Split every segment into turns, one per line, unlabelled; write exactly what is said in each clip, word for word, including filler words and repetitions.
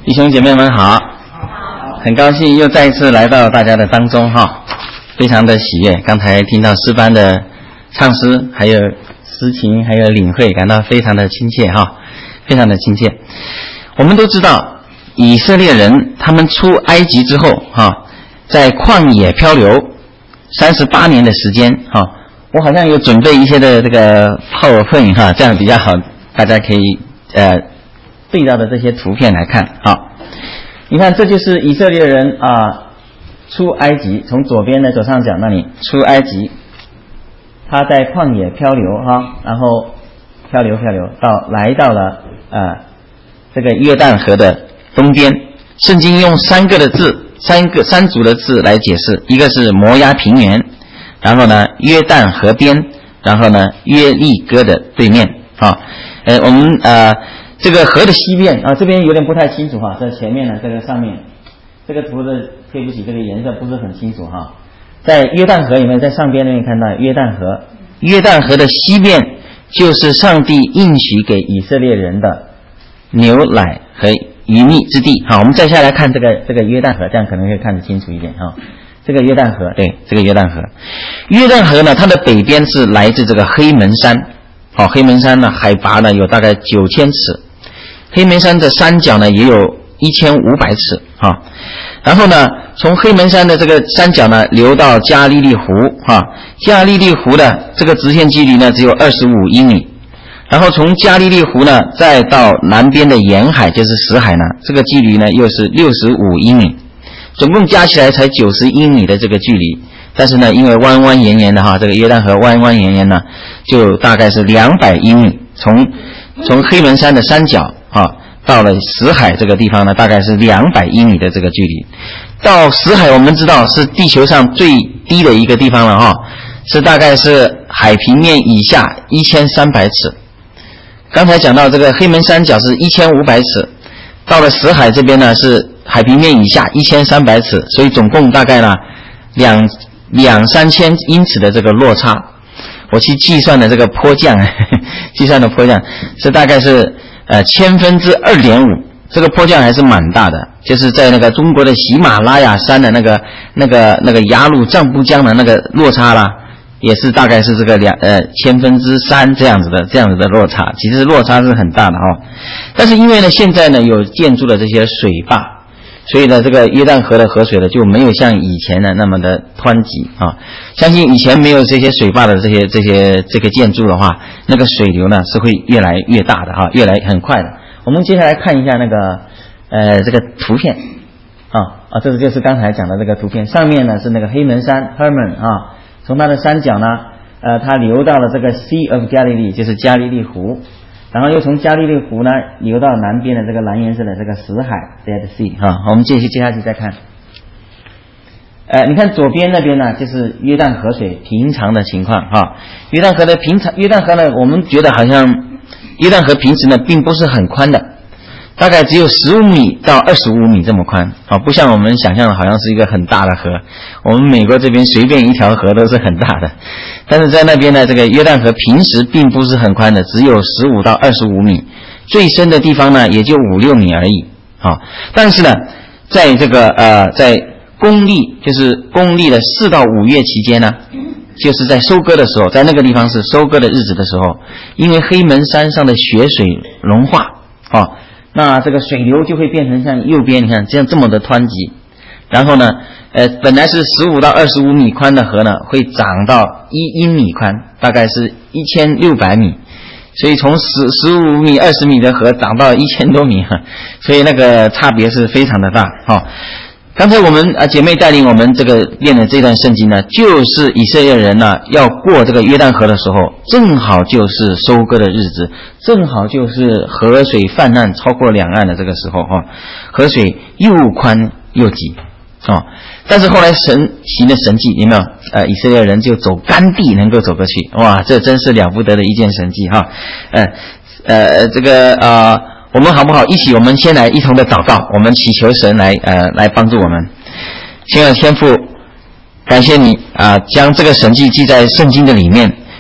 弟兄姐妹们好，很高兴又再一次来到大家的当中哈，非常的喜悦。刚才听到诗班的唱诗，还有诗情，还有领会，感到非常的亲切哈，非常的亲切。我们都知道，以色列人他们出埃及之后哈，在旷野漂流三十八年的时间哈，我好像有准备一些的这个 PowerPoint 哈，这样比较好，大家可以呃。对照的这些图片来看，好，你看这就是以色列人啊出埃及，从左边的左上角那里出埃及，他在旷野漂流哈，然后漂流漂流到来到了呃这个约旦河的东边。圣经用三个的字，三个三组的字来解释，一个是摩押平原，然后呢约旦河边，然后呢约利哥的对面啊，呃我们呃。这个河的西边啊，这边有点不太清楚哈，在前面呢，这个上面，这个图的对不起，这个颜色不是很清楚哈。在约旦河里面，在上边那边看到约旦河，约旦河的西边就是上帝应许给以色列人的牛奶和鱼蜜之地。好，我们再下来看这个这个约旦河，这样可能会看得清楚一点哈。这个约旦河，对，这个约旦河，约旦河呢，它的北边是来自这个黑门山。好，黑门山呢，海拔呢有大概九千尺。黑门山的山脚呢也有一千五百尺啊，然后呢从黑门山的这个山脚呢流到加利利湖啊，加利利湖的这个直线距离呢只有二十五英里，然后从加利利湖呢再到南边的沿海就是死海呢，这个距离呢又是六十五英里，总共加起来才九十英里的这个距离，但是呢因为弯弯延延的哈，这个约旦河弯弯延延呢就大概是两百英里，从从黑门山的山脚啊，到了死海这个地方呢，大概是两百英里的这个距离。到死海我们知道是地球上最低的一个地方了哈，是大概是海平面以下一千三百尺。刚才讲到这个黑门山脚是一千五百尺，到了死海这边呢是海平面以下一千三百尺，所以总共大概呢两两三千英尺的这个落差。我去计算的这个坡降，呵呵计算的坡降是大概是呃千分之二点五，这个坡降还是蛮大的，就是在那个中国的喜马拉雅山的那个那个那个雅鲁藏布江的那个落差啦，也是大概是这个两呃千分之三这样子的这样子的落差，其实落差是很大的哦。但是因为呢现在呢有建筑了这些水坝。所以呢，这个约旦河的河水呢就没有像以前的那么的湍急啊。相信以前没有这些水坝的这些这些这个建筑的话，那个水流呢是会越来越大的哈，越来很快的。我们接下来看一下那个呃这个图片啊啊，这个就是刚才讲的这个图片，上面呢是那个黑门山 Hermon 啊，从它的山脚呢呃它流到了这个 Sea of Galilee， 就是加利利湖。然后又从加利利湖呢流到南边的这个蓝颜色的这个死海 Dead Sea 哈，我们继续接下去再看。呃，你看左边那边呢就是约旦河水平常的情况哈。约旦河的平常，约旦河呢，我们觉得好像约旦河平时呢并不是很宽的，大概只有十五米到二十五米这么宽啊，不像我们想象的好像是一个很大的河。我们美国这边随便一条河都是很大的。但是在那边呢，这个约旦河平时并不是很宽的，只有十五到二十五米，最深的地方呢也就五六米而已啊。但是呢，在这个呃在公历就是公历的四到五月期间呢，就是在收割的时候，在那个地方是收割的日子的时候，因为黑门山上的雪水融化啊，那这个水流就会变成像右边你看这样这么的湍急，然后呢呃，本来是十五到二十五米宽的河呢，会涨到一英米宽，大概是一千六百米，所以从十十五米、二十米的河涨到一千多米，所以那个差别是非常的大哈、哦。刚才我们啊姐妹带领我们这个念的这段圣经呢，就是以色列人呢要过这个约旦河的时候，正好就是收割的日子，正好就是河水泛滥超过两岸的这个时候哈、哦，河水又宽又急。哦，但是后来神行的神迹，有没有？呃，以色列人就走干地能够走过去，哇，这真是了不得的一件神迹哈。呃呃，这个呃，我们好不好？一起，我们先来一同的祷告，我们祈求神来呃来帮助我们。亲爱的天父，感谢你啊、呃，将这个神迹记在圣经的里面，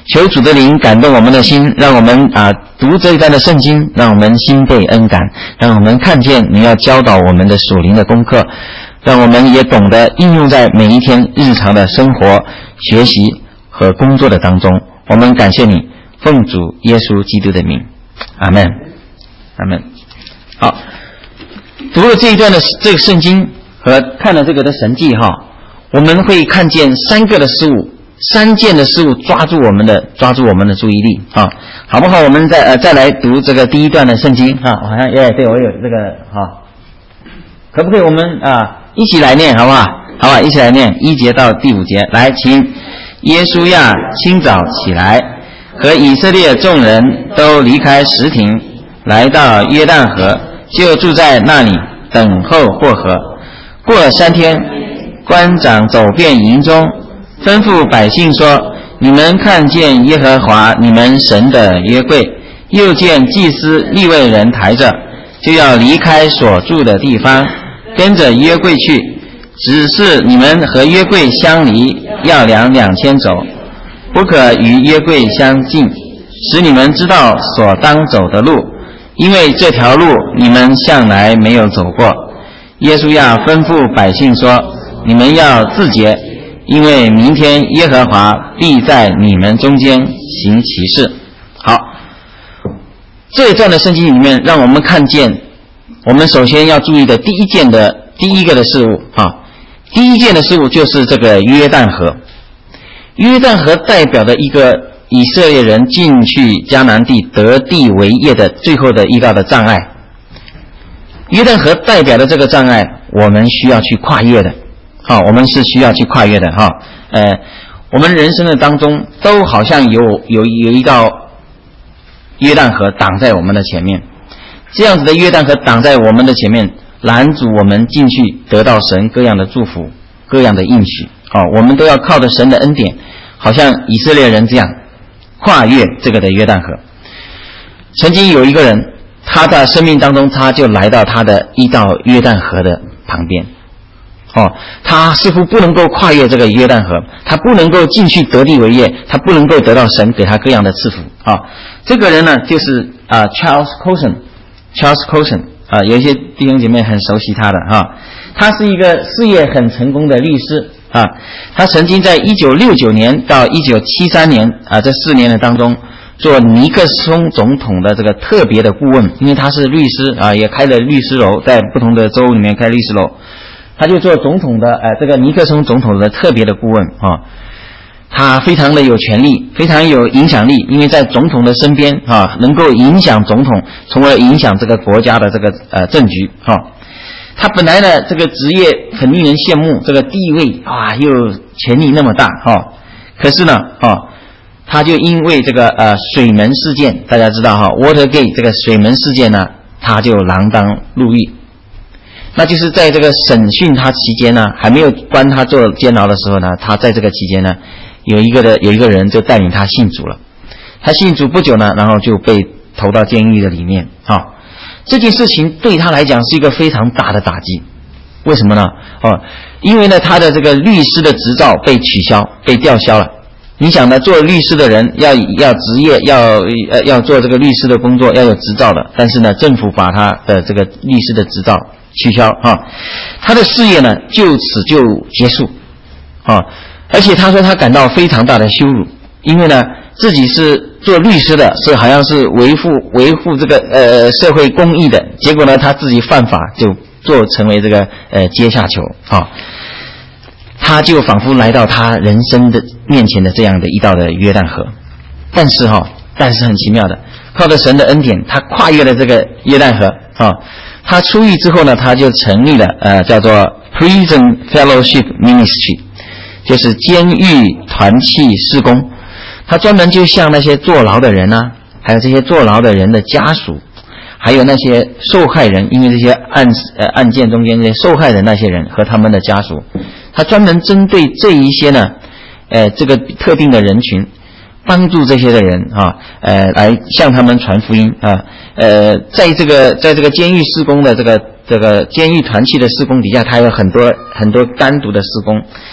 求主的灵感动我们的心，让我们啊读这一段的圣经，让我们心被恩感，让我们看见你要教导我们的属灵的功课，让我们也懂得应用在每一天日常的生活、学习和工作的当中。我们感谢你，奉主耶稣基督的名，阿们，阿们。好，读了这一段的这个圣经和看了这个的神迹哈，我们会看见三个的事物。三件的事物抓住我们的抓住我们的注意力啊，好不好？我们再呃再来读这个第一段的圣经啊，好像耶，对我有这个哈，可不可以我们啊一起来念好不好？好吧，一起来念一节到第五节，来，请。耶稣呀，清早起来，和以色列众人都离开石亭，来到约旦河，就住在那里等候过河。过了三天，官长走遍营中。吩咐百姓说：你们看见耶和华你们神的约柜，又见祭司利未人抬着，就要离开所住的地方，跟着约柜去。只是你们和约柜相离，要量两千肘，不可与约柜相近，使你们知道所当走的路，因为这条路你们向来没有走过。耶稣要吩咐百姓说：你们要自洁，因为明天耶和华必在你们中间行奇事。好，这一段的圣经里面让我们看见我们首先要注意的第一件的第一个的事物啊，第一件的事物就是这个约旦河。约旦河代表的一个以色列人进去迦南地得地为业的最后的遇到的障碍。约旦河代表的这个障碍我们需要去跨越的，好，我们是需要去跨越的哈。呃，我们人生的当中都好像有有有一道约旦河挡在我们的前面，这样子的约旦河挡在我们的前面，拦阻我们进去得到神各样的祝福、各样的应许。好，我们都要靠着神的恩典，好像以色列人这样跨越这个的约旦河。曾经有一个人，他的生命当中，他就来到他的一道约旦河的旁边。哦，他似乎不能够跨越这个约旦河，他不能够进去得地为业，他不能够得到神给他各样的赐福啊、哦。这个人呢，就是啊、呃、Charles Colson，Charles Colson 啊、呃，有一些弟兄姐妹很熟悉他的哈、哦。他是一个事业很成功的律师啊，他曾经在一九六九年到一九七三年啊这四年的当中，做尼克松总统的这个特别的顾问，因为他是律师啊，也开了律师楼，在不同的州里面开律师楼。他就做总统的呃这个尼克松总统的特别的顾问啊，他非常的有权力，非常有影响力，因为在总统的身边啊，能够影响总统，从而影响这个国家的这个呃政局啊。他本来呢这个职业很令人羡慕，这个地位啊又权力那么大哈、啊，可是呢啊，他就因为这个呃水门事件，大家知道哈、啊、，Watergate 这个水门事件呢，他就锒铛入狱。那就是在这个审讯他期间呢，还没有关他做监牢的时候呢，他在这个期间呢，有一个的有一个人就带领他信主了。他信主不久呢，然后就被投到监狱的里面啊。这件事情对他来讲是一个非常大的打击。为什么呢？哦，因为呢他的这个律师的执照被取消，被吊销了。你想呢，做律师的人要要职业要呃要做这个律师的工作要有执照的，但是呢，政府把他的这个律师的执照取消啊，他的事业呢就此就结束啊，而且他说他感到非常大的羞辱，因为呢自己是做律师的，是好像是维护维护这个呃社会公义的，结果呢他自己犯法就做成为这个呃阶下囚啊，他就仿佛来到他人生的面前的这样的一道的约旦河，但是哈、哦，但是很奇妙的，靠着神的恩典，他跨越了这个约旦河啊。他出狱之后呢，他就成立了呃叫做 Prison Fellowship Ministry， 就是监狱团契事工。他专门就向那些坐牢的人啊，还有这些坐牢的人的家属，还有那些受害人，因为这些案呃案件中间这些受害人那些人和他们的家属，他专门针对这一些呢，呃这个特定的人群，帮助这些的人啊，呃，来向他们传福音啊，呃，在这个在这个监狱事工的这个这个监狱团契的事工底下，他有很多很多单独的事工，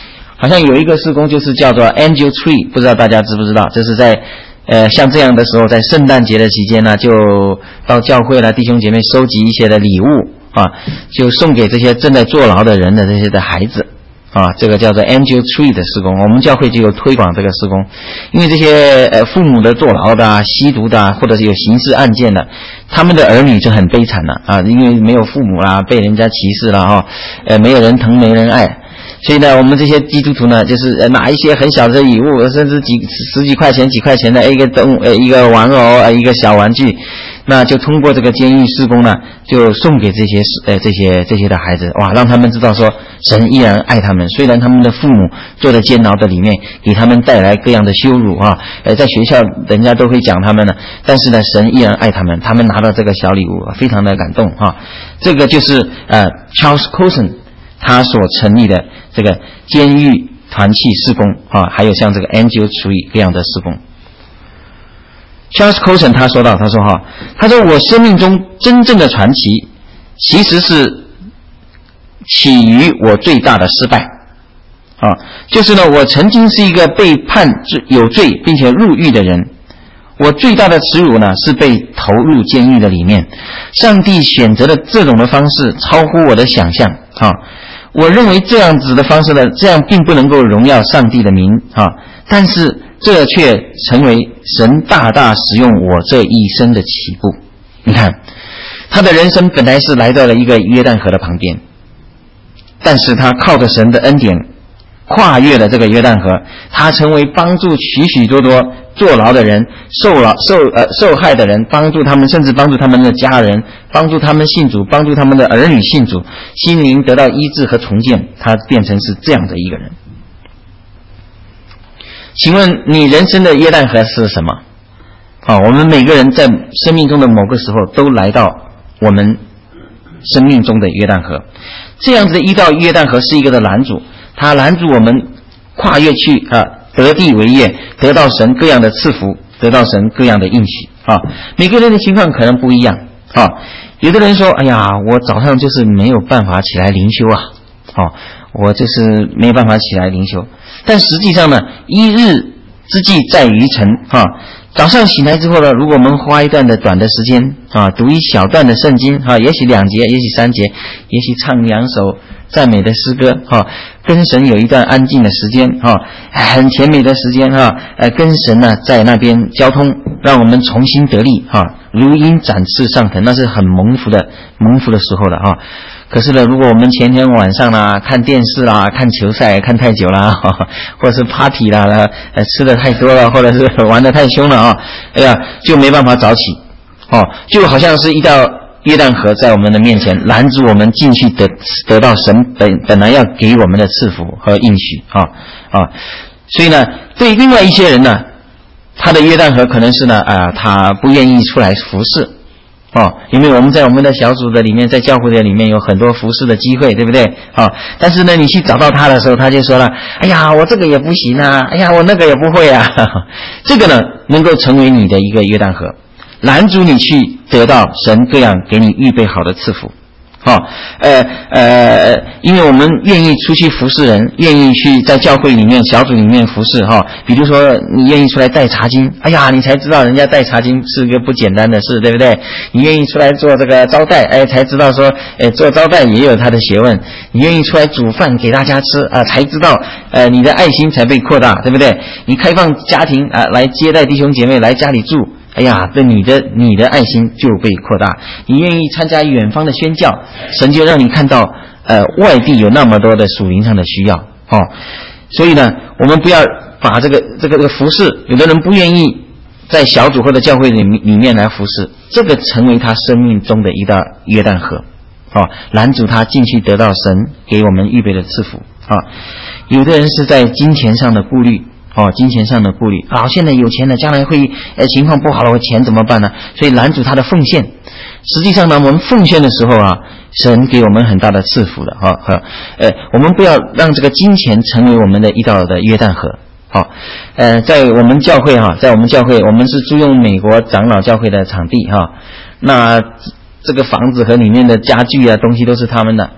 好像有一个事工就是叫做 Angel Tree， 不知道大家知不知道？这是在呃像这样的时候，在圣诞节的期间呢，就到教会了弟兄姐妹收集一些的礼物啊，就送给这些正在坐牢的人的这些的孩子。啊，这个叫做 Angel Tree 的事工，我们教会就有推广这个事工。因为这些呃父母的坐牢的啊、吸毒的啊，或者是有刑事案件的，他们的儿女就很悲惨了啊，因为没有父母啦，被人家歧视了哈、哦，呃没有人疼没人爱，所以呢，我们这些基督徒呢，就是拿一些很小的礼物，甚至几十几块钱、几块钱的一个动呃一个玩偶呃一个小玩具。那就通过这个监狱事工呢，就送给这些呃这些这些的孩子，哇，让他们知道说神依然爱他们，虽然他们的父母坐在监牢的里面，给他们带来各样的羞辱啊，呃，在学校人家都会讲他们呢，但是呢，神依然爱他们，他们拿到这个小礼物，非常的感动啊。这个就是呃 Charles Colson 他所成立的这个监狱团契事工啊，还有像这个 Angel Tree 这样的事工。Charles Colson 他说到，他说哈，他说我生命中真正的传奇，其实是起于我最大的失败，啊，就是呢，我曾经是一个被判有罪并且入狱的人，我最大的耻辱呢是被投入监狱的里面，上帝选择的这种的方式超乎我的想象，啊，我认为这样子的方式呢，这样并不能够荣耀上帝的名，啊，但是这却成为神大大使用我这一生的起步。你看，他的人生本来是来到了一个约旦河的旁边，但是他靠着神的恩典跨越了这个约旦河，他成为帮助许许多多坐牢的人、受牢受呃受害的人，帮助他们，甚至帮助他们的家人，帮助他们信主，帮助他们的儿女信主，心灵得到医治和重建，他变成是这样的一个人。请问你人生的约旦河是什么？啊，我们每个人在生命中的某个时候都来到我们生命中的约旦河。这样子的一道约旦河是一个的拦阻，它拦阻我们跨越去啊，得地为业，得到神各样的赐福，得到神各样的应许啊。每个人的情况可能不一样啊。有的人说：“哎呀，我早上就是没有办法起来灵修啊，哦，我就是没有办法起来灵修。”但实际上呢，一日之计在于晨啊。早上醒来之后呢，如果我们花一段的短的时间啊，读一小段的圣经啊，也许两节，也许三节，也许唱两首赞美的诗歌啊，跟神有一段安静的时间啊，很甜美的时间啊，呃，跟神呢在那边交通，让我们重新得力啊，如鹰展翅上腾，那是很蒙福的蒙福的时候了啊。可是呢，如果我们前天晚上啦看电视啦、看球赛看太久啦，或者是 party 啦，呃吃的太多了，或者是玩得太凶了啊，哎呀，就没办法早起，哦，就好像是一道约旦河在我们的面前拦住我们进去得得到神本本来要给我们的赐福和应许啊啊，所以呢，对另外一些人呢，他的约旦河可能是呢啊、呃，他不愿意出来服侍。哦，因为我们在我们的小组的里面，在教会的里面有很多服侍的机会，对不对？啊，但是呢，你去找到他的时候，他就说了：“哎呀，我这个也不行啊，哎呀，我那个也不会啊。”这个呢，能够成为你的一个约旦河，拦阻你去得到神各样给你预备好的赐福。好、哦，呃呃，因为我们愿意出去服侍人，愿意去在教会里面、小组里面服侍哈、哦。比如说，你愿意出来带茶经，哎呀，你才知道人家带茶经是个不简单的事，对不对？你愿意出来做这个招待，哎，才知道说，哎，做招待也有他的学问。你愿意出来煮饭给大家吃啊，才知道，呃，你的爱心才被扩大，对不对？你开放家庭啊，来接待弟兄姐妹来家里住。哎呀，这你的你的爱心就被扩大，你愿意参加远方的宣教，神就让你看到，呃，外地有那么多的属灵上的需要，哦，所以呢，我们不要把这个这个这个服侍，有的人不愿意在小组或者教会里里面来服侍，这个成为他生命中的一道约旦河，哦，拦阻他进去得到神给我们预备的赐福啊。有的人是在金钱上的顾虑。哦，金钱上的顾虑啊，现在有钱了，将来会呃情况不好了，我钱怎么办呢？所以拦阻他的奉献。实际上呢，我们奉献的时候啊，神给我们很大的赐福的哈和呃，我们不要让这个金钱成为我们的一道的约旦河。好，呃，在我们教会哈，在我们教会，我们是租用美国长老教会的场地哈，那这个房子和里面的家具啊东西都是他们的。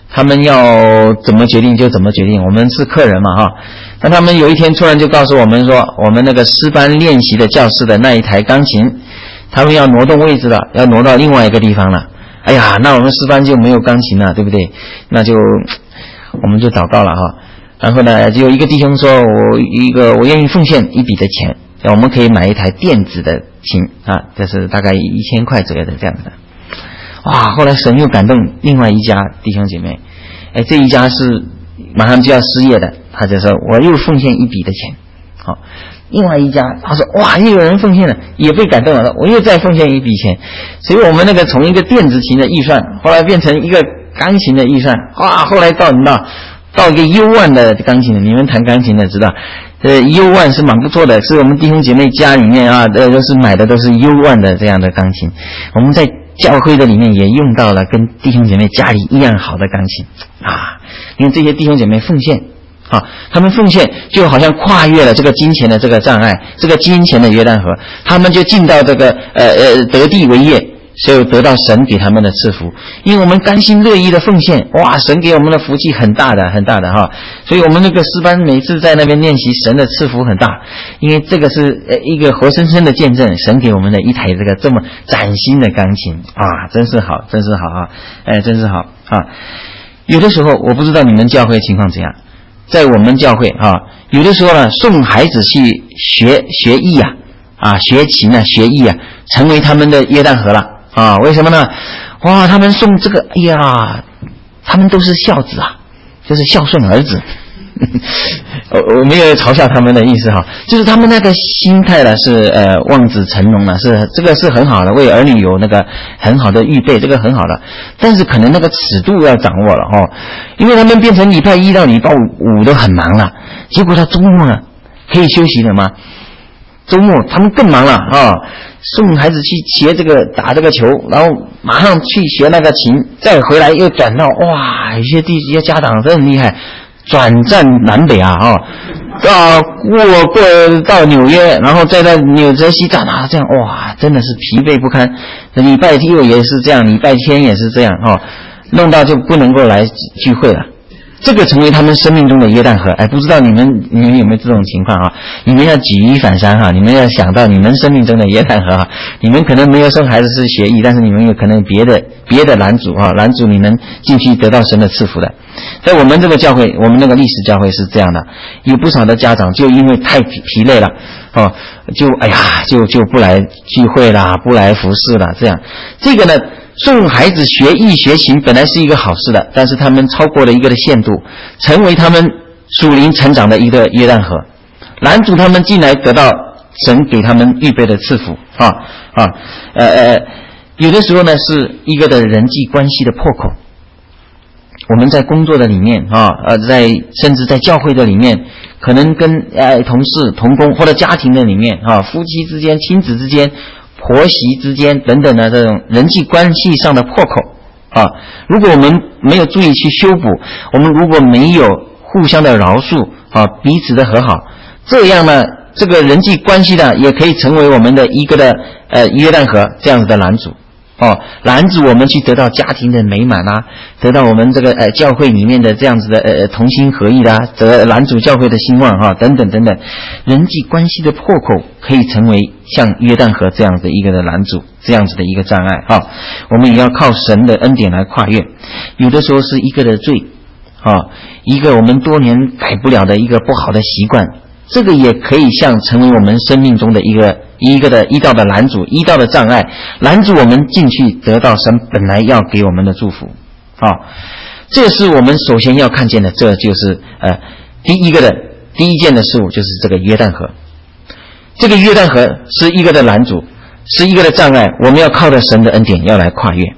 他们要怎么决定就怎么决定，我们是客人嘛哈。那他们有一天突然就告诉我们说，我们那个诗班练习的教室的那一台钢琴，他们要挪动位置了，要挪到另外一个地方了。哎呀，那我们诗班就没有钢琴了，对不对？那就我们就祷告了哈。然后呢，就有一个弟兄说，我一个我愿意奉献一笔的钱，我们可以买一台电子的琴啊，这是大概一千块左右的这样的。哇，后来神又感动另外一家弟兄姐妹，哎，这一家是马上就要失业的，他就说我又奉献一笔的钱。好，另外一家他说哇，又有人奉献了，也被感动了，我又再奉献一笔钱。所以我们那个从一个电子琴的预算，后来变成一个钢琴的预算，哇，后来到你知道到一个 U 万的钢琴的，你们弹钢琴的知道，呃 U 万是蛮不错的，是我们弟兄姐妹家里面啊，呃都是买的都是 U 万的这样的钢琴。我们在教会的里面也用到了跟弟兄姐妹家里一样好的钢琴啊，因为这些弟兄姐妹奉献啊，他们奉献就好像跨越了这个金钱的这个障碍，这个金钱的约旦河，他们就进到这个呃呃得地为业，所以得到神给他们的赐福。因为我们甘心乐意的奉献，哇，神给我们的福气很大的很大的哈，所以我们那个诗班每次在那边练习，神的赐福很大，因为这个是呃一个活生生的见证，神给我们的一台这个这么崭新的钢琴啊，真是好，真是好啊，哎，真是好啊。有的时候我不知道你们教会情况怎样，在我们教会啊，有的时候呢送孩子去学学艺啊啊学琴啊学艺啊，成为他们的约旦河了。啊，为什么呢？哇，他们送这个，哎呀，他们都是孝子啊，就是孝顺儿子。我我没有嘲笑他们的意思哈，就是他们那个心态呢是呃望子成龙了，是这个是很好的，为儿女有那个很好的预备，这个很好的，但是可能那个尺度要掌握了哦，因为他们变成礼拜一到礼拜五都很忙了，结果他周末呢可以休息了吗？周末他们更忙了啊，送孩子去学这个打这个球，然后马上去学那个琴，再回来又转到哇，有些地一些家长真很厉害，转战南北啊啊，到过过到纽约，然后再到纽泽西站啊，这样哇，真的是疲惫不堪。礼拜六也是这样，礼拜天也是这样啊，弄到就不能够来聚会了。这个成为他们生命中的约旦河，哎，不知道你们你们有没有这种情况啊？你们要举一反三哈，你们要想到你们生命中的约旦河哈。你们可能没有生孩子是学艺，但是你们有可能别的别的拦阻啊，拦阻你们进去得到神的赐福的。在我们这个教会，我们那个历史教会是这样的，有不少的家长就因为太疲疲累了哦，就哎呀，就就不来聚会啦，不来服侍啦，这样这个呢。送孩子学艺学琴本来是一个好事的，但是他们超过了一个的限度，成为他们属灵成长的一个约旦河，拦阻他们进来得到神给他们预备的赐福啊啊呃呃，有的时候呢是一个的人际关系的破口。我们在工作的里面啊呃在甚至在教会的里面，可能跟呃同事同工或者家庭的里面啊夫妻之间亲子之间婆媳之间等等的这种人际关系上的破口啊，如果我们没有注意去修补，我们如果没有互相的饶恕啊，彼此的和好，这样呢，这个人际关系呢，也可以成为我们的一个的呃约旦河这样子的拦阻哦，拦阻我们去得到家庭的美满啊，得到我们这个呃教会里面的这样子的呃同心合意啦、啊，得拦阻教会的兴旺哈、啊，等等等等，人际关系的破口可以成为像约旦河这样的一个的拦阻，这样子的一个障碍哈、啊。我们也要靠神的恩典来跨越，有的时候是一个的罪啊，一个我们多年改不了的一个不好的习惯，这个也可以像成为我们生命中的一个一个的一道的拦阻，一道的障碍，拦阻我们进去得到神本来要给我们的祝福啊。这是我们首先要看见的，这就是呃第一个的第一件的事物，就是这个约旦河。这个约旦河是一个的拦阻，是一个的障碍，我们要靠着神的恩典要来跨越。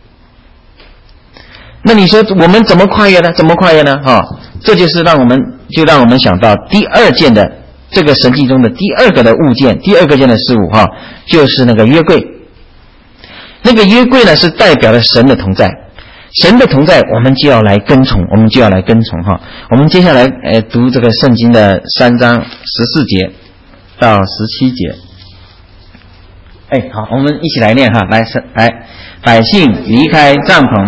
那你说我们怎么跨越呢？怎么跨越呢？哈、哦，这就是让我们就让我们想到第二件的这个神迹中的第二个的物件，第二个件的事物哈、哦，就是那个约柜。那个约柜呢，是代表了神的同在，神的同在，我们就要来跟从，我们就要来跟从哈。我们接下来呃读这个圣经的三章十四节到十七节。哎，好，我们一起来念哈，来来，百姓离开帐篷，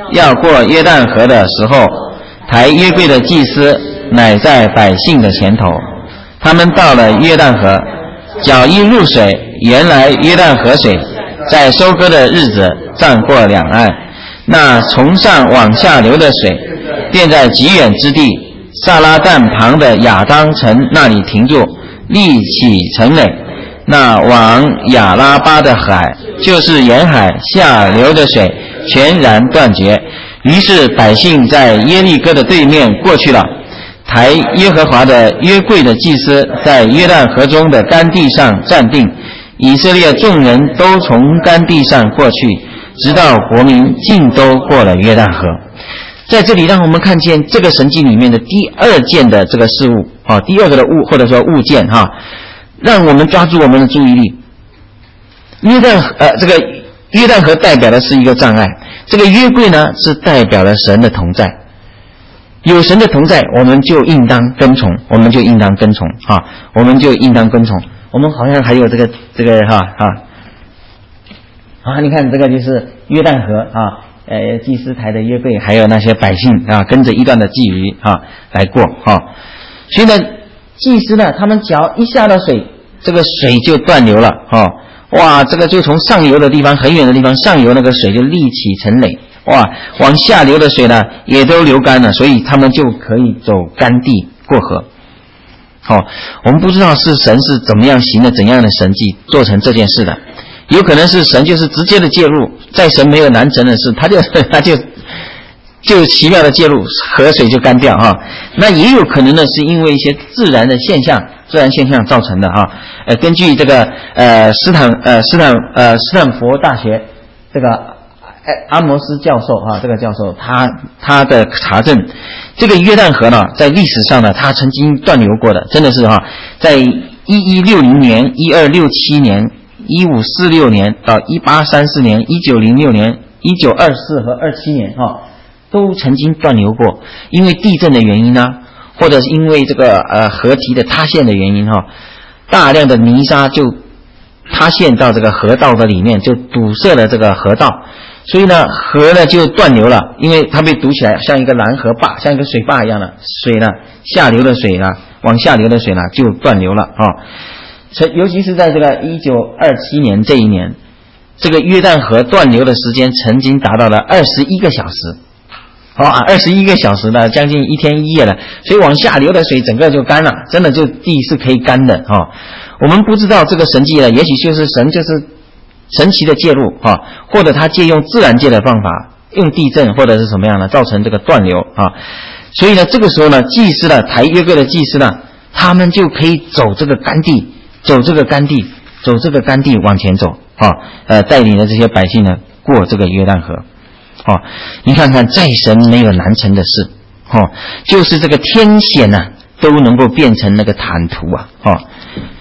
要过约旦河的时候，抬约柜的祭司乃在百姓的前头。他们到了约旦河，脚一入水，原来约旦河水在收割的日子涨过两岸，那从上往下流的水便在极远之地撒拉旦旁的亚当城那里停住，立起城垒。那往亚拉巴的海，就是沿海下流的水全然断绝。于是百姓在耶利哥的对面过去了。抬耶和华的约柜的祭司在约旦河中的干地上站定，以色列众人都从干地上过去，直到国民尽都过了约旦河。在这里让我们看见这个神迹里面的第二件的这个事物啊，第二个的物或者说物件哈、啊，让我们抓住我们的注意力。约旦呃这个约旦河代表的是一个障碍，这个约柜呢是代表了神的同在。有神的同在，我们就应当跟从，我们就应当跟从啊，我们就应当跟从。我们好像还有这个这个哈哈啊，你看这个就是约旦河啊，呃，祭司台的约柜，还有那些百姓啊，跟着一段的祭仪啊来过啊。所以呢，祭司呢，他们脚一下到水，这个水就断流了啊。哇，这个就从上游的地方很远的地方，上游那个水就立起成垒。哇，往下流的水呢也都流干了，所以他们就可以走干地过河。好、哦，我们不知道是神是怎么样行的怎样的神迹做成这件事的，有可能是神就是直接的介入，在神没有难成的事，他就他就就奇妙的介入，河水就干掉哈、啊。那也有可能呢是因为一些自然的现象，自然现象造成的哈、啊。呃，根据这个呃斯坦呃斯坦呃斯坦福大学这个。阿摩斯教授啊，这个教授他他的查证，这个约旦河呢，在历史上呢，它曾经断流过的，真的是哈、啊，在一一六零年、一二六七年、一五四六年到一八三四年、一九零六年、一九二四和二七年哈、啊，都曾经断流过，因为地震的原因呢、啊，或者是因为这个呃河堤的塌陷的原因哈、啊，大量的泥沙就塌陷到这个河道的里面，就堵塞了这个河道。所以呢，河呢就断流了，因为它被堵起来，像一个拦河坝，像一个水坝一样的水呢，下流的水呢，往下流的水呢就断流了啊。尤其是在这个一九二七年这一年，这个约旦河断流的时间曾经达到了二十一个小时，好啊，二十一个小时呢，将近一天一夜了，所以往下流的水整个就干了，真的就地是可以干的啊。我们不知道这个神迹呢，也许就是神就是神奇的介入啊，或者他借用自然界的方法，用地震或者是什么样的造成这个断流啊。所以呢，这个时候呢，祭司呢，抬约柜的祭司呢，他们就可以走这个干地，走这个干地，走这个干地往前走啊，呃，带领着这些百姓呢过这个约旦河。哦、啊，你看看，在神没有难成的事，哦、啊，就是这个天险呢、啊，都能够变成那个坦途啊，哦、啊，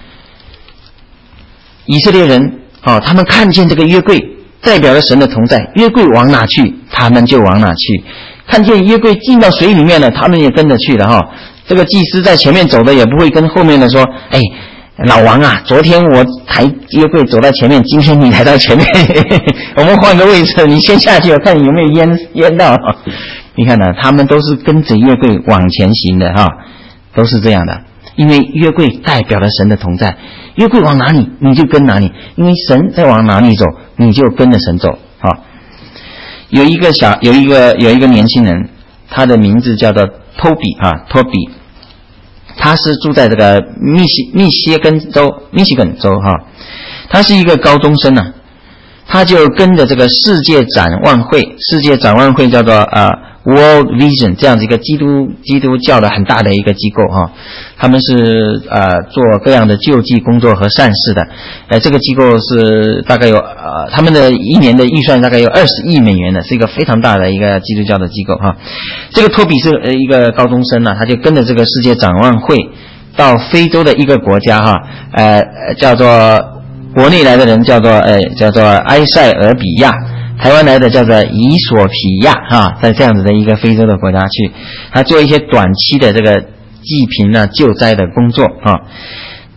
以色列人。哦，他们看见这个约柜代表了神的同在，约柜往哪去，他们就往哪去。看见约柜进到水里面了，他们也跟着去了哈、哦。这个祭司在前面走的，也不会跟后面的说：“哎，老王啊，昨天我抬约柜走在前面，今天你来到前面，我们换个位置，你先下去，我看有没有淹淹到。”你看呢，他们都是跟着约柜往前行的哈、哦，都是这样的。因为约柜代表了神的同在，约柜往哪里你就跟哪里，因为神在往哪里走，你就跟着神走啊。有一个小有一个有一个年轻人，他的名字叫做托比啊，托比，他是住在这个密西密歇根州密西根州哈、啊，他是一个高中生啊，他就跟着这个世界展望会，世界展望会叫做呃。World Vision 这样子一个基督基督教的很大的一个机构哈，他们是呃做各样的救济工作和善事的，呃这个机构是大概有呃他们的一年的预算大概有二十亿美元的，是一个非常大的一个基督教的机构哈。这个托比是呃一个高中生呢、啊，他就跟着这个世界展望会到非洲的一个国家哈，呃叫做国内来的人叫做呃叫做埃塞俄比亚。台湾来的叫做以索比亚啊，在这样子的一个非洲的国家去，他做一些短期的这个济贫啊救灾的工作啊。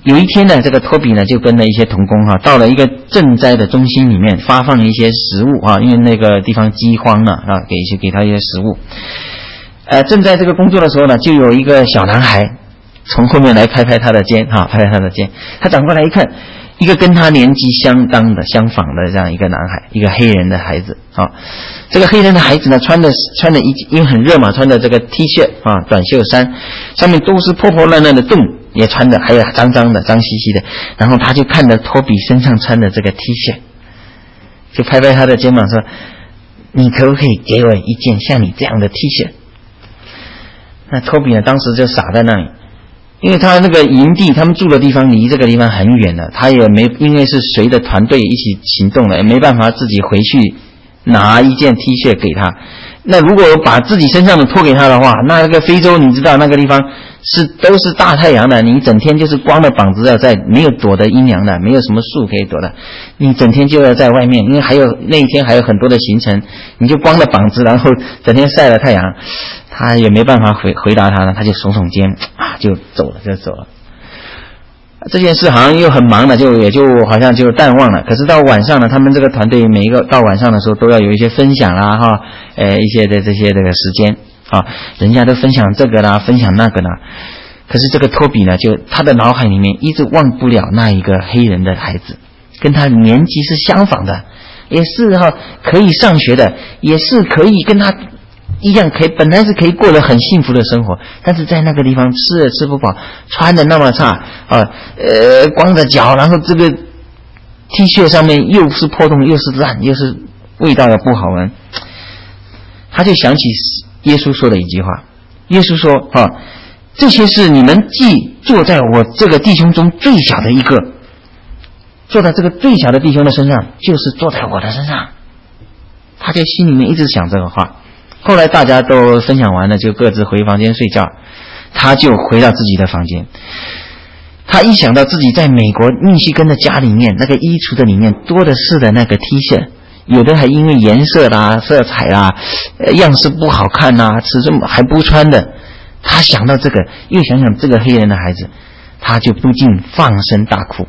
有一天呢，这个托比呢就跟了一些同工哈、啊，到了一个赈灾的中心里面，发放一些食物啊，因为那个地方饥荒了啊，给一些给他一些食物。呃，正在这个工作的时候呢，就有一个小男孩从后面来拍拍他的肩哈、啊，拍拍他的肩。他转过来一看，一个跟他年纪相当的相仿的这样一个男孩，一个黑人的孩子啊。这个黑人的孩子呢，穿的穿的一因为很热嘛，穿的这个 T 恤啊，短袖衫，上面都是破破烂烂的洞。也穿的还有脏脏的脏兮兮的，然后他就看着托比身上穿的这个 T 恤，就拍拍他的肩膀说，你可不可以给我一件像你这样的 T 恤？那托比呢当时就傻在那里，因为他那个营地他们住的地方离这个地方很远的，他也没因为是随着团队一起行动的，也没办法自己回去拿一件 T 恤给他。那如果把自己身上的脱给他的话，那那个非洲你知道那个地方是都是大太阳的，你整天就是光着膀子要在，没有躲的阴凉的，没有什么树可以躲的，你整天就要在外面，因为还有那一天还有很多的行程，你就光着膀子然后整天晒了太阳，他也没办法回回答他呢，他就耸耸肩啊就走了就走了。这件事好像又很忙了，就也就好像就淡忘了。可是到晚上呢，他们这个团队每一个到晚上的时候都要有一些分享啦哈，呃一些的这些这个时间啊，人家都分享这个啦，分享那个啦。可是这个托比呢，就他的脑海里面一直忘不了那一个黑人的孩子，跟他年纪是相仿的，也是哈可以上学的，也是可以跟他一样可以，本来是可以过得很幸福的生活，但是在那个地方吃也吃不饱，穿的那么差啊，呃，光着脚，然后这个 T 恤上面又是破洞，又是烂，又是味道也不好闻。他就想起耶稣说的一句话，耶稣说啊，这些事你们既坐在我这个弟兄中最小的一个，坐在这个最小的弟兄的身上，就是坐在我的身上。他就心里面一直想这个话。后来大家都分享完了，就各自回房间睡觉，他就回到自己的房间。他一想到自己在美国密西根的家里面，那个衣橱的里面多的是的那个 T 恤，有的还因为颜色啦、色彩啦、呃、样式不好看啦，尺寸还不穿的。他想到这个，又想想这个黑人的孩子，他就不禁放声大哭。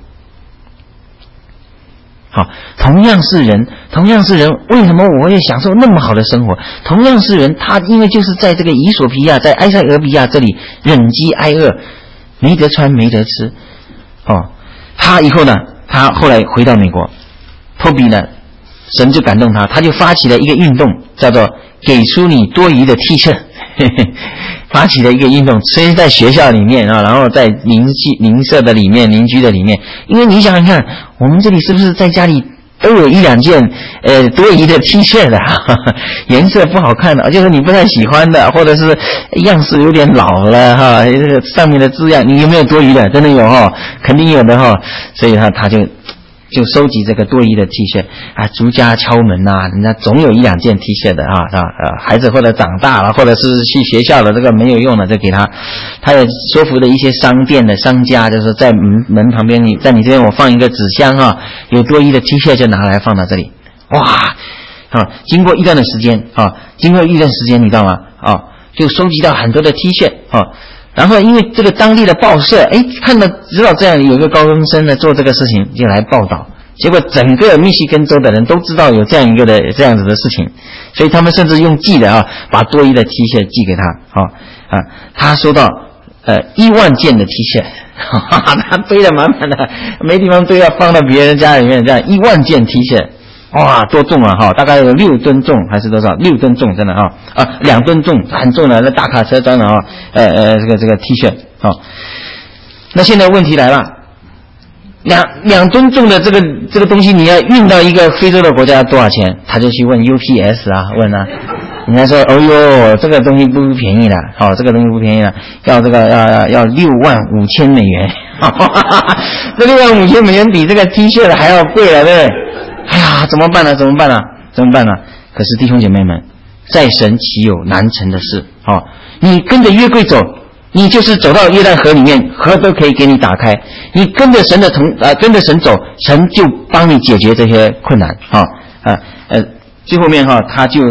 好，同样是人，同样是人，为什么我也享受那么好的生活？同样是人，他因为就是在这个以索比亚，在埃塞俄比亚这里忍饥挨饿，没得穿，没得吃。哦，他以后呢，他后来回到美国，托比呢，神就感动他，他就发起了一个运动，叫做给出你多余的 T 恤，嘿嘿，发起了一个运动，先在学校里面啊，然后在邻居邻舍的里面、邻居的里面，因为你想想看，我们这里是不是在家里都有一两件呃多余的 T 恤的，呵呵，颜色不好看的，就是你不太喜欢的，或者是样式有点老了哈，这个上面的字样你有没有多余的？真的有哈，肯定有的哈，所以他他就就收集这个多余的 T 恤啊，逐家敲门呐、啊，人家总有一两件 T 恤的啊啊呃，孩子或者长大了，或者是去学校了，这个没有用了就给他。他也说服了一些商店的商家，就是在门门旁边，你在你这边我放一个纸箱啊，有多余的 T 恤就拿来放到这里。哇啊！经过一段的时间啊，经过一段时间，你知道吗？啊，就收集到很多的 T 恤啊。然后因为这个当地的报社，哎，看到知道这样有一个高中生呢做这个事情，就来报道。结果整个密西根州的人都知道有这样一个的这样子的事情，所以他们甚至用寄的啊，把多余的 T 恤寄给他，啊啊，他收到呃一万件的 T 恤，哈哈，他堆得满满的，没地方堆，要放到别人家里面，这样一万件 T 恤。哇，多重啊哈！大概有六吨重还是多少？六吨重，真的啊啊，两吨重，很重的，那大卡车装的啊，呃呃，这个这个 T 恤啊。那现在问题来了，两两吨重的这个这个东西，你要运到一个非洲的国家多少钱？他就去问 U P S 啊，问啊，人家说，哦哟，这个东西不便宜的，好、哦，这个东西不便宜的，要这个要要要六万五千美元，这六万五千美元比这个 T 恤的还要贵了，对不对？哎呀，怎么办呢？怎么办呢？怎么办呢？可是弟兄姐妹们，在神岂有难成的事？哦，你跟着约柜走，你就是走到约旦河里面，河都可以给你打开。你跟着神的同啊、呃，跟着神走，神就帮你解决这些困难。哈、哦、啊呃，最后面哈、哦，他就打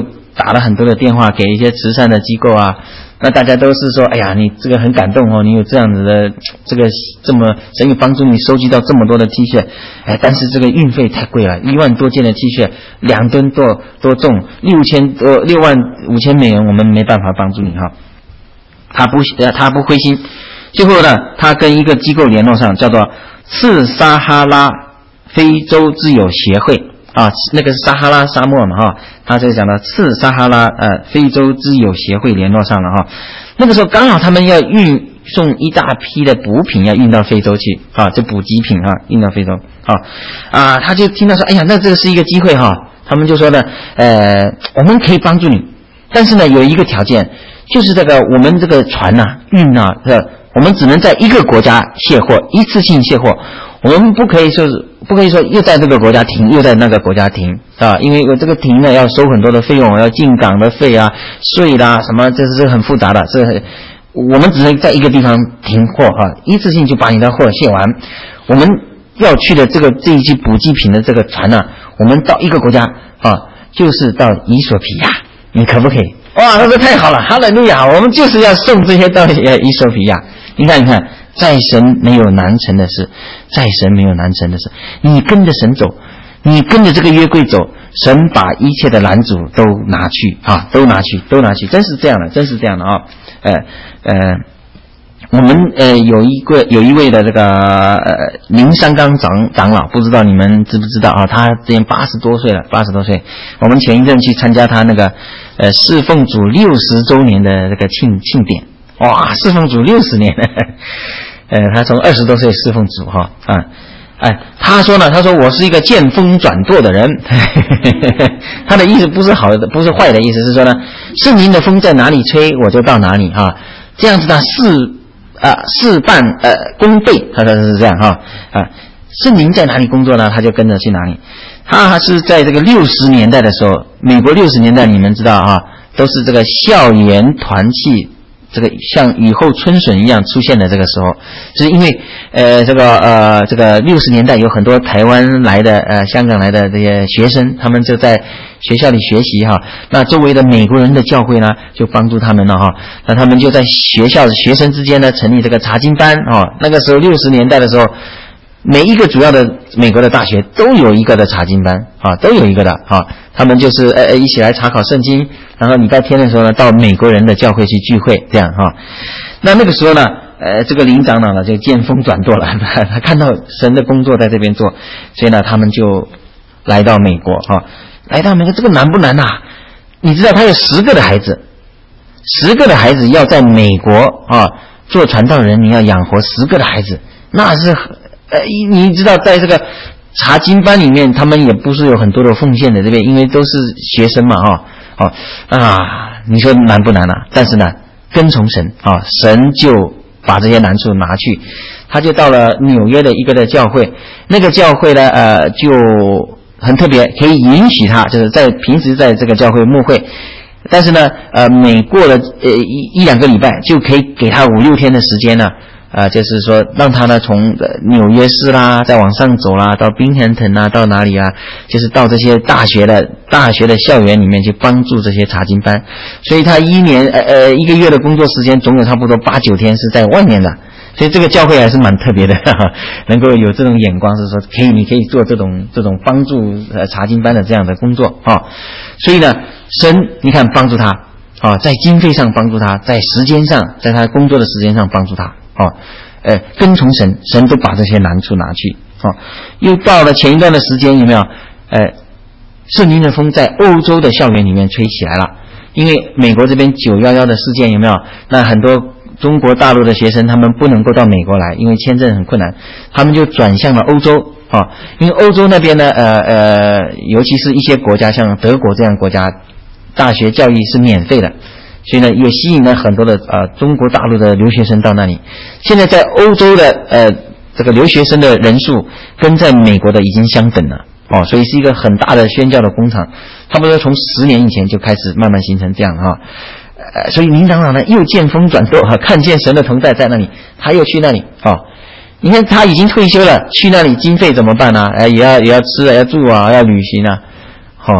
打了很多的电话给一些慈善的机构啊，那大家都是说，哎呀，你这个很感动哦，你有这样子的这个这么神有帮助你收集到这么多的 T 恤，哎，但是这个运费太贵了，一万多件的 T 恤，两吨多多重，六千多六万五千美元，我们没办法帮助你哈。他不呃他不灰心，最后呢，他跟一个机构联络上，叫做次撒哈拉非洲之友协会。啊，那个是撒哈拉沙漠嘛哈，他就讲到次撒哈拉呃非洲之友协会联络上了哈。那个时候刚好他们要运送一大批的补品要运到非洲去啊，这补给品啊运到非洲啊啊，他就听到说，哎呀，那这个是一个机会哈，他们就说呢，呃，我们可以帮助你，但是呢有一个条件，就是这个我们这个船呐、啊、运啊，我们只能在一个国家卸货，一次性卸货。我们不可以说是不可以说又在这个国家停又在那个国家停啊，因为我这个停呢要收很多的费用，要进港的费啊、税啦什么，这是很复杂的。这我们只能在一个地方停货啊，一次性就把你的货卸完。我们要去的这个这一些补给品的这个船呢、啊，我们到一个国家啊，就是到伊索比亚，你可不可以？哇，他说太好了，哈利路亚，我们就是要送这些到伊索比亚。你看，你看。在神没有难成的事，在神没有难成的事。你跟着神走，你跟着这个约柜走，神把一切的拦阻都拿去啊，都拿去，都拿去，真是这样的，真是这样的啊。呃呃，我们呃有一个有一位的这个呃林三刚长长老，不知道你们知不知道啊？他今年八十多岁了，八十多岁。我们前一阵去参加他那个呃侍奉主六十周年的这个庆庆典。哇，侍奉主六十年了，呃，他从二十多岁侍奉主哈啊，哎，他说呢，他说我是一个见风转舵的人，他的意思不是好的，不是坏的意思，是说呢，圣灵的风在哪里吹，我就到哪里哈，这样子呢，事啊事半呃功倍，他说是这样哈啊，圣灵在哪里工作呢，他就跟着去哪里。他是在这个六十年代的时候，美国六十年代你们知道啊，都是这个校园团契。这个像雨后春笋一样出现的这个时候，是因为呃这个呃这个六十年代有很多台湾来的呃香港来的这些学生，他们就在学校里学习哈，那周围的美国人的教会呢就帮助他们了哈，那他们就在学校学生之间呢成立这个查经班啊，那个时候六十年代的时候。每一个主要的美国的大学都有一个的查经班啊，都有一个的啊，他们就是呃一起来查考圣经，然后礼拜天的时候呢，到美国人的教会去聚会，这样哈、啊。那那个时候呢，呃，这个林长老呢就见风转舵了，他他看到神的工作在这边做，所以呢，他们就来到美国哈、啊，来到美国这个难不难呐、啊？你知道他有十个的孩子，十个的孩子要在美国啊做传道人，你要养活十个的孩子，那是。呃，你知道，在这个查经班里面，他们也不是有很多的奉献的，对不对？因为都是学生嘛，哈、哦，哦啊，你说难不难啊？但是呢，跟从神啊、哦，神就把这些难处拿去，他就到了纽约的一个的教会，那个教会呢，呃，就很特别，可以允许他，就是在平时在这个教会牧会，但是呢，呃，每过了呃一一两个礼拜，就可以给他五六天的时间呢。啊、呃，就是说让他呢从、呃、纽约市啦，再往上走啦，到宾汉顿啊，到哪里啊？就是到这些大学的大学的校园里面去帮助这些查经班。所以他一年呃呃一个月的工作时间总有差不多八九天是在外面的。所以这个教会还是蛮特别的，哈哈，能够有这种眼光，是说可以，你可以做这种这种帮助呃查经班的这样的工作啊、哦。所以呢，神你看帮助他啊、哦，在经费上帮助他，在时间上，在他工作的时间上帮助他。哦，呃，跟从神，神都把这些难处拿去。哦，又到了前一段的时间，有没有？呃，圣灵的风在欧洲的校园里面吹起来了。因为美国这边九一一的事件有没有？那很多中国大陆的学生他们不能够到美国来，因为签证很困难，他们就转向了欧洲。哦，因为欧洲那边呢，呃呃，尤其是一些国家，像德国这样国家，大学教育是免费的。所以呢，也吸引了很多的呃中国大陆的留学生到那里。现在在欧洲的呃这个留学生的人数跟在美国的已经相等了哦，所以是一个很大的宣教的工厂。差不多从十年以前就开始慢慢形成这样哈、哦。呃，所以林长老呢又见风转舵哈，看见神的同在在那里，他又去那里哦。你看他已经退休了，去那里经费怎么办呢？哎，也要也要吃啊，要住啊，要旅行啊。哦，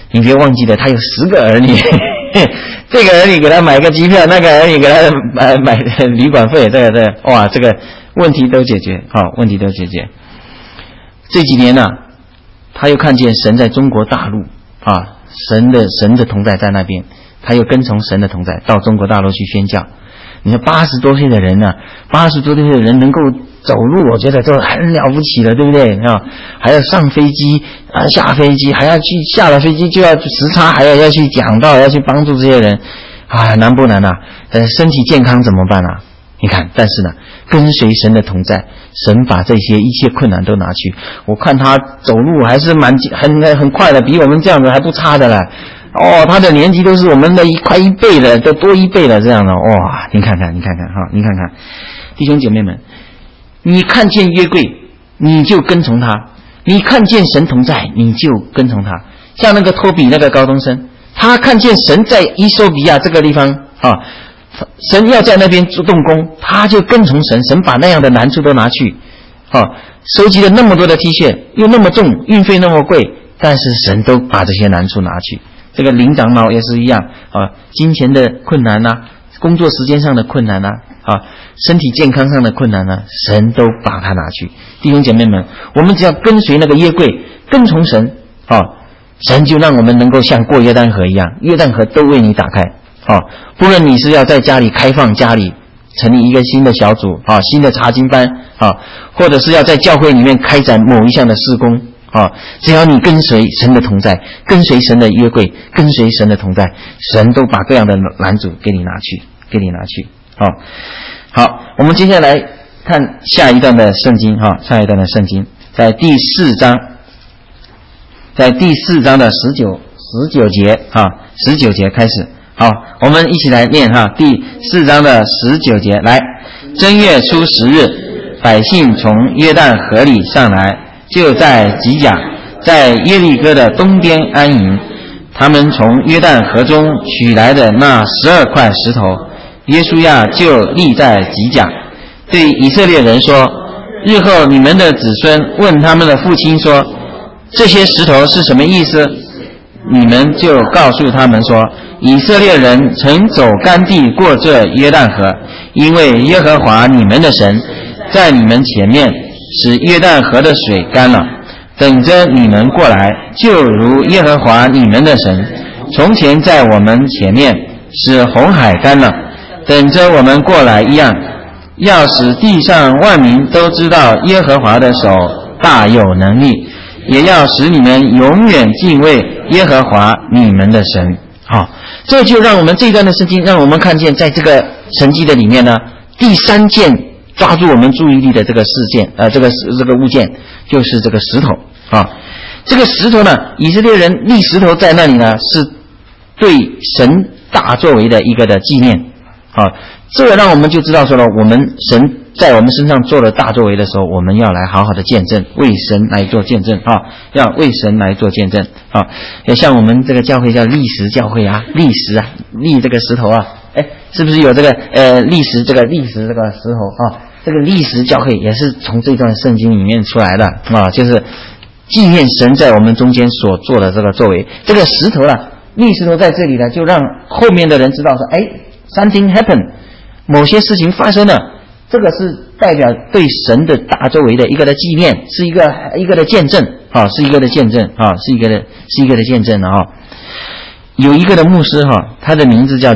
你别忘记了，他有十个儿女，这个儿女给他买个机票，那个儿女给他买买旅馆费，这个这个，哇，这个问题都解决，好、哦，问题都解决。这几年呢、啊，他又看见神在中国大陆啊，神的神的同在在那边，他又跟从神的同在到中国大陆去宣教。你看八十多岁的人呢、啊，八十多岁的人能够走路，我觉得都很了不起了，对不对啊？还要上飞机啊，下飞机还要去，下了飞机就要时差，还要要去讲道，要去帮助这些人，啊，难不难啊？但是身体健康怎么办啊？你看，但是呢，跟随神的同在，神把这些一切困难都拿去。我看他走路还是蛮很很快的，比我们这样子还不差的了。哦，他的年纪都是我们的一快一倍的，都多一倍的这样的。哇，你看看，你看看哈，你看看，弟兄姐妹们，你看见约柜，你就跟从他；你看见神同在，你就跟从他。像那个托比那个高中生，他看见神在伊索比亚这个地方啊，神要在那边做动工，他就跟从神。神把那样的难处都拿去，啊，收集了那么多的 T 恤，又那么重，运费那么贵，但是神都把这些难处拿去。这个林长老也是一样啊，金钱的困难呐、啊，工作时间上的困难呐、啊，啊，身体健康上的困难呢、啊，神都把它拿去。弟兄姐妹们，我们只要跟随那个约柜，跟从神，啊，神就让我们能够像过约旦河一样，约旦河都为你打开。啊，不论你是要在家里开放家里成立一个新的小组啊，新的查经班啊，或者是要在教会里面开展某一项的事工。啊，只要你跟随神的同在，跟随神的约柜，跟随神的同在，神都把各样的拦阻给你拿去，给你拿去。好、啊，好，我们接下来看下一段的圣经哈、啊，下一段的圣经在第四章，在第四章的十九十九节啊，十九节开始。好，我们一起来念哈、啊，第四章的十九节，来，正月初十日，百姓从约旦河里上来。就在吉甲，在耶利哥的东边安营。他们从约旦河中取来的那十二块石头，约书亚就立在吉甲，对以色列人说：日后你们的子孙问他们的父亲说，这些石头是什么意思？你们就告诉他们说，以色列人曾走干地过这约旦河，因为耶和华你们的神在你们前面使约旦河的水干了，等着你们过来，就如耶和华你们的神从前在我们前面使红海干了，等着我们过来一样，要使地上万民都知道耶和华的手大有能力，也要使你们永远敬畏耶和华你们的神。好，这就让我们这一段的圣经让我们看见，在这个神迹的里面呢，第三件抓住我们注意力的这个事件，呃，这个这个物件就是这个石头啊。这个石头呢，以色列人立石头在那里呢，是对神大作为的一个的纪念啊。这个让我们就知道说了，我们神在我们身上做了大作为的时候，我们要来好好的见证，为神来做见证啊，要为神来做见证啊。也像我们这个教会叫立石教会啊，立石啊，立这个石头啊，哎，是不是有这个呃立石这个立石这个石头啊？这个历史教会也是从这段圣经里面出来的啊，就是纪念神在我们中间所做的这个作为。这个石头呢，立石头在这里呢，就让后面的人知道说，哎 ，something happened， 某些事情发生了。这个是代表对神的大作为的一个的纪念，是一个一个的见证啊，是一个的见证啊，是一个的是一个的见证啊。有一个的牧师哈，他的名字叫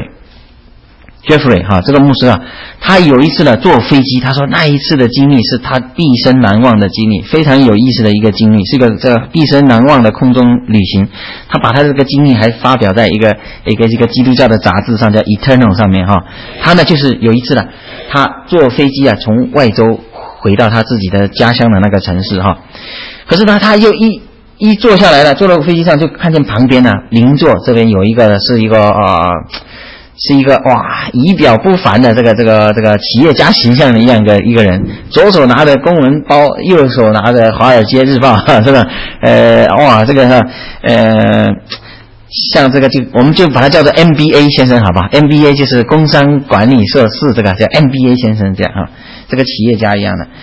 Jeffrey。Jeffrey 哈，这个牧师啊，他有一次呢坐飞机，他说那一次的经历是他毕生难忘的经历，非常有意思的一个经历，是一个这个毕生难忘的空中旅行。他把他这个经历还发表在一个一个一个基督教的杂志上，叫 Eternal 上面哈。他呢就是有一次呢，他坐飞机啊从外州回到他自己的家乡的那个城市哈，可是呢他又一一坐下来了，坐到飞机上就看见旁边呢邻座这边有一个是一个呃。是一个哇仪表不凡的这个这个这个企业家形象的一样一个一个人，左手拿着公文包，右手拿着华尔街日报，这个呃哇这个呃像这个就我们就把它叫做 M B A 先生好吧 ，M B A 就是工商管理硕士，这个叫 M B A 先生这样哈，这个企业家一样的。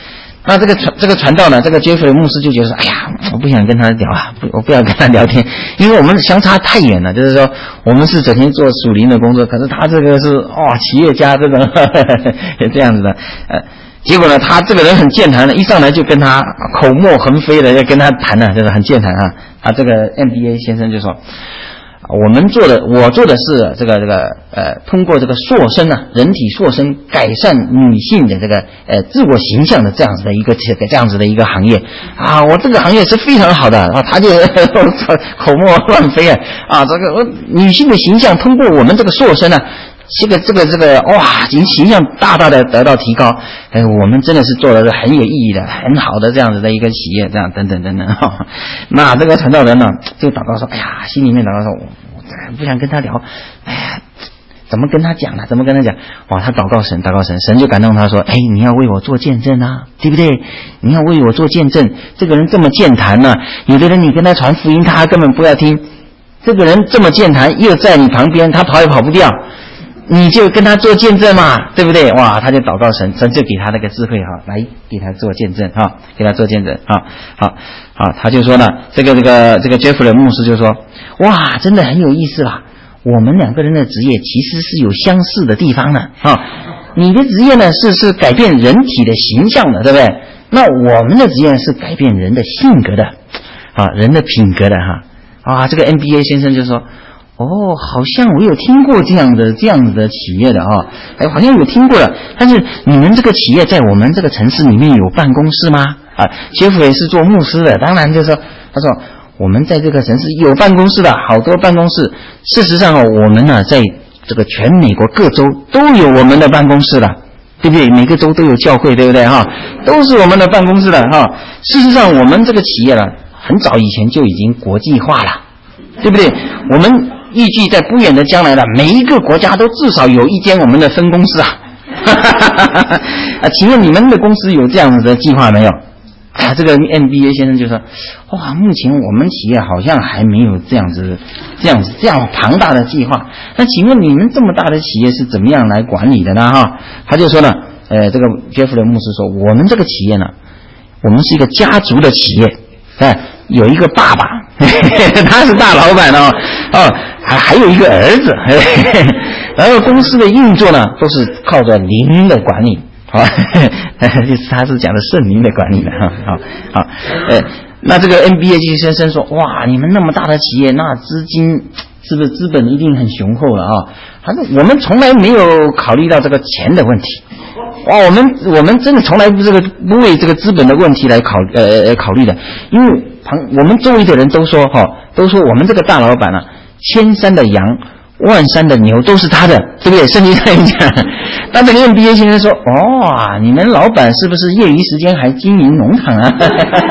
那这个传这个传道呢，这个杰弗雷牧师就觉得说，哎呀，我不想跟他聊啊，不，我不要跟他聊天，因为我们相差太远了。就是说，我们是整天做属灵的工作，可是他这个是哦，企业家这种呵呵呵这样子的，呃，结果呢，他这个人很健谈的，一上来就跟他口沫横飞的要跟他谈呢，就是很健谈啊。啊，这个 M B A 先生就说。我们做的，我做的是这个这个呃，通过这个塑身啊，人体塑身改善女性的这个呃自我形象的这样子的一个这这样子的一个行业啊，我这个行业是非常好的啊，他就口沫乱飞啊啊，这个我女性的形象通过我们这个塑身呢、啊。这个这个这个哇，形形象大大的得到提高，哎，我们真的是做了个很有意义的、很好的这样子的一个企业，这样等等等等。哈，那这个传道人呢，就祷告说：“哎呀，心里面祷告说，我我不想跟他聊，哎呀，怎么跟他讲呢？怎么跟他讲？哇，他祷告神，祷告神，神就感动他说：，哎，你要为我做见证啊，对不对？你要为我做见证。这个人这么健谈呢、啊，有的人你跟他传福音，他根本不要听。这个人这么健谈，又在你旁边，他跑也跑不掉。”你就跟他做见证嘛，对不对？哇，他就祷告神，神就给他那个智慧哈，来给他做见证哈，给他做见证哈，好，好，他就说呢，这个这个这个杰弗雷牧师就说，哇，真的很有意思啦，我们两个人的职业其实是有相似的地方的啊。你的职业呢是是改变人体的形象的，对不对？那我们的职业是改变人的性格的啊，人的品格的哈啊。这个 M B A 先生就说。哦，好像我有听过这样的这样子的企业的啊，哎，好像有听过了。但是你们这个企业在我们这个城市里面有办公室吗？啊，杰弗雷是做牧师的，当然就说，他说我们在这个城市有办公室的，好多办公室。事实上哦，我们呢在这个全美国各州都有我们的办公室的，对不对？每个州都有教会，对不对哈？都是我们的办公室的哈。事实上，我们这个企业呢，很早以前就已经国际化了，对不对？我们。预计在不远的将来呢，每一个国家都至少有一间我们的分公司啊！啊，请问你们的公司有这样子的计划没有？啊，这个 M B A 先生就说：“哇，目前我们企业好像还没有这样子、这样子、这样庞大的计划。那请问你们这么大的企业是怎么样来管理的呢？”哈，他就说呢，呃，这个杰弗雷牧师说，我们这个企业呢，我们是一个家族的企业，哎，有一个爸爸。他是大老板哦，哦，还还有一个儿子，然后公司的运作呢，都是靠着灵的管理，好，他是讲的圣灵的管理的，哈，好，好，呃，那这个 M B A 先生说，哇，你们那么大的企业，那资金是不是资本一定很雄厚了啊？他说，我们从来没有考虑到这个钱的问题，哇，我们我们真的从来不这个不为这个资本的问题来考呃考虑的，因为。我们周围的人都说哈，都说我们这个大老板啊，千山的羊，万山的牛都是他的，对不对？圣经上讲。但这个 M B A 先生说，哦，你们老板是不是业余时间还经营农场啊？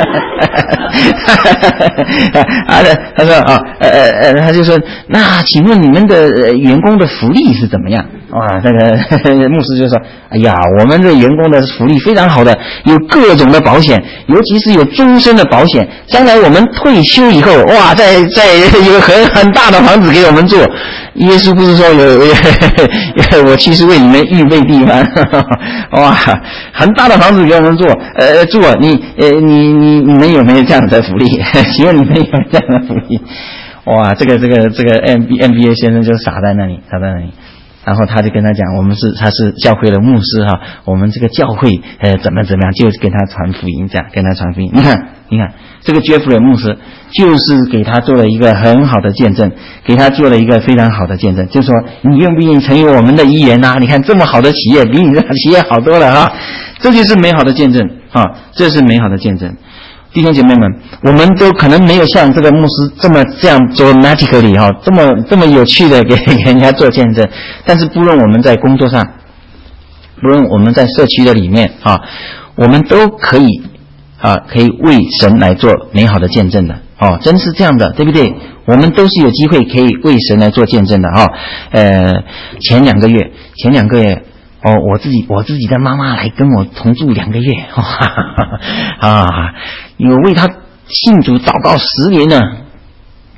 啊，他说啊，呃呃，他就说，那请问你们的员工的福利是怎么样？哇，这个牧师就说，哎呀，我们这员工的福利非常好的，有各种的保险，尤其是有终身的保险。将来我们退休以后，哇，再再有很很大的房子给我们住。耶稣不是说有有有我其实为你们预备地吗？哇，很大的房子给我们住，呃住啊，你呃你你你们有没有这样的福利？请问你们有没有这样的福利？哇，这个这个这个 M B M B A 先生就傻在那里，傻在那里。然后他就跟他讲，我们是他是教会的牧师哈，我们这个教会呃怎么怎么样，就跟他传福音，这样跟他传福音。你看，你看这个杰弗雷牧师就是给他做了一个很好的见证，给他做了一个非常好的见证，就说你愿不愿意成为我们的一员啊？你看这么好的企业，比你的企业好多了哈，这就是美好的见证啊，这是美好的见证。弟兄姐妹们，我们都可能没有像这个牧师这么这样 dramatically 哈，这么这么有趣的给给人家做见证。但是不论我们在工作上，不论我们在社区的里面啊，我们都可以啊，可以为神来做美好的见证的哦，真是这样的，对不对？我们都是有机会可以为神来做见证的哈、哦。呃，前两个月，前两个月。哦，我自己我自己的妈妈来跟我同住两个月，哈哈哈啊，有为她信主祷告十年呢，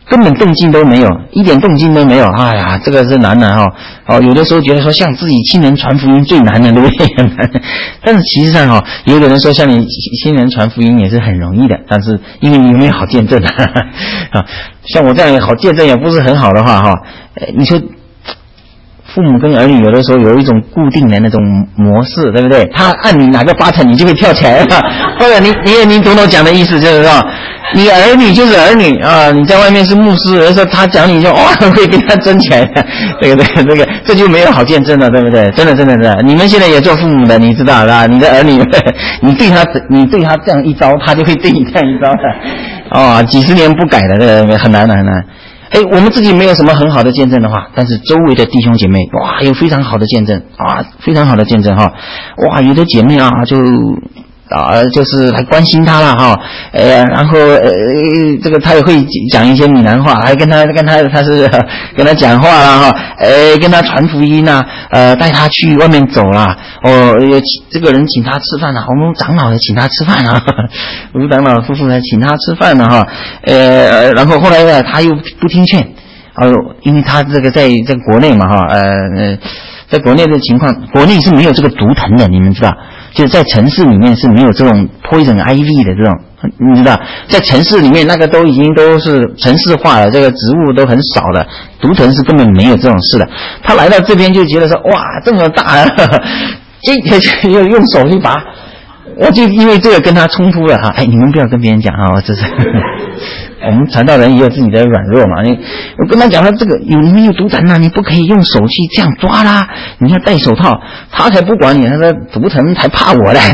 根本动静都没有，一点动静都没有。哎呀，这个是难的哈、哦。哦，有的时候觉得说向自己亲人传福音最难的，对不对？很难。但是其实上哈、哦，有的人说向你亲人传福音也是很容易的，但是因为你有没有好见证啊？啊，像我这样好见证也不是很好的话哈、哦，你说。父母跟儿女有的时候有一种固定的那种模式，对不对？他按你哪个 button， 你就会跳起来了。或者你你你懂我讲的意思，就是说，你儿女就是儿女啊，你在外面是牧师，有的时候他讲你就哇会跟他争起来的，这个这个这个这就没有好见证了，对不对？真的真的真的，你们现在也做父母的，你知道吧？你的儿女，你对他你对他这样一招，他就会对你这样一招的，哦，几十年不改的，这个很难的很难。哎，我们自己没有什么很好的见证的话，但是周围的弟兄姐妹，哇，有非常好的见证啊，非常好的见证哈，哇，有的姐妹啊就啊就是来关心他了哈，呃，然后呃这个他也会讲一些闽南话，还跟他跟他他是跟他讲话了哈，呃，跟他传福音呐，呃，带他去外面走啦，哦，这个人请他吃饭了，我们长老也请他吃饭了，吴长老夫妇来请他吃饭了哈，呃，然后后来呢，他又不听劝，哦、呃，因为他这个在在国内嘛哈，呃呃，在国内的情况，国内是没有这个毒藤的，你们知道，就是在城市里面是没有这种 poison ivy 的这种，你知道，在城市里面那个都已经都是城市化了，这个植物都很少了，毒藤是根本没有这种事的。他来到这边就觉得说，哇，这么大、啊，这又用手去拔。我就因为这个跟他冲突了哈，哎，你们不要跟别人讲啊，我这是我们传道人也有自己的软弱嘛。你我跟他讲了，这个有没有毒藤啊？你不可以用手去这样抓啦，你要戴手套。他才不管你，他说毒藤才怕我嘞。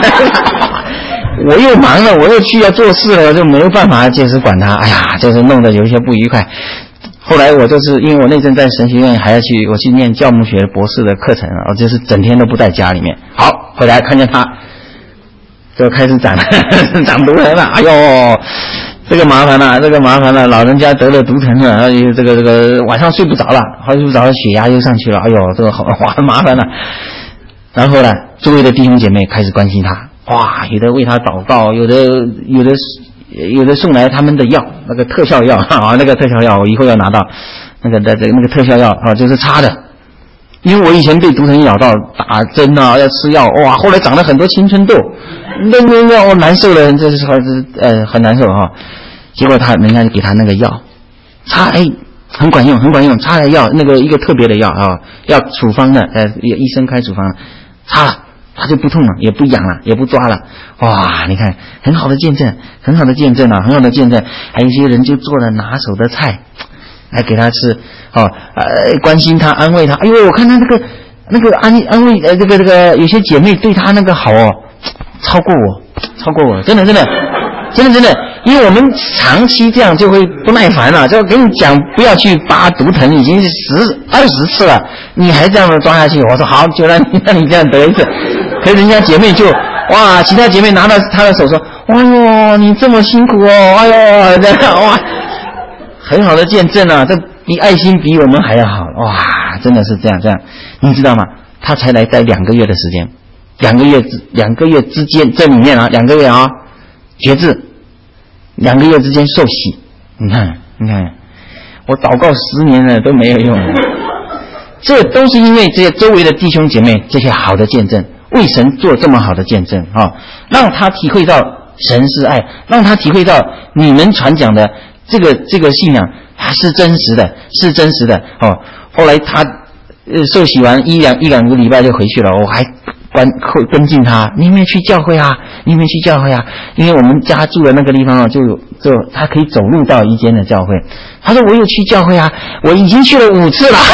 我又忙了，我又去要做事了，我就没有办法就是管他。哎呀，就是弄得有一些不愉快。后来我就是因为我那阵在神学院还要去，我去念教牧学博士的课程，我就是整天都不在家里面。好，回来看见他。就开始长长毒藤了，哎呦，这个麻烦了，这个麻烦了，老人家得了毒藤了，哎呦，这个这个晚上睡不着了，睡不着了，血压又上去了，哎呦，这个好哇麻烦了。然后呢，周围的弟兄姐妹开始关心他，哇，有的为他祷告，有的有的有的送来他们的药，那个特效药啊，那个特效药我以后要拿到，那个那个那个特效药啊，就是擦的。因为我以前被毒藤咬到打针啊，要吃药，哇，后来长了很多青春痘，那那那我难受了，这是还是呃很难受哈。结果他人家就给他那个药，擦，哎，很管用，很管用，擦了药那个一个特别的药啊，要处方的，呃，医生开处方，擦了他就不痛了，也不痒了，也不抓了，哇，你看很好的见证，很好的见证啊，很好的见证。还有一些人就做了拿手的菜。来给他吃，哦，呃，关心他，安慰他。哎呦，我看他那个那个安安慰，呃，这个这个有些姐妹对他那个好哦，超过我，超过我，真的真的，真的真的，因为我们长期这样就会不耐烦了，就跟你讲不要去拔毒藤，已经是十二十次了，你还这样子抓下去，我说好，就让你让你这样得一次。可是人家姐妹就哇，其他姐妹拿到他的手说，哎呦，你这么辛苦哦，哎呦，这样哇。很好的见证啊，这比爱心比我们还要好哇！真的是这样这样，你知道吗？他才来待两个月的时间，两个月之两个月之间，这里面啊，两个月啊，决志，两个月之间受洗。你看，你看，我祷告十年了都没有用，这都是因为这些周围的弟兄姐妹这些好的见证，为神做这么好的见证啊、哦，让他体会到神是爱，让他体会到你们传讲的。这个这个信仰它是真实的，是真实的哦。后来他呃受洗完一两一两个礼拜就回去了，我还关跟进他，你有没有去教会啊？你有没有去教会啊？因为我们家住的那个地方啊，就有就他可以走路到一间的教会。他说我有去教会啊，我已经去了五次了。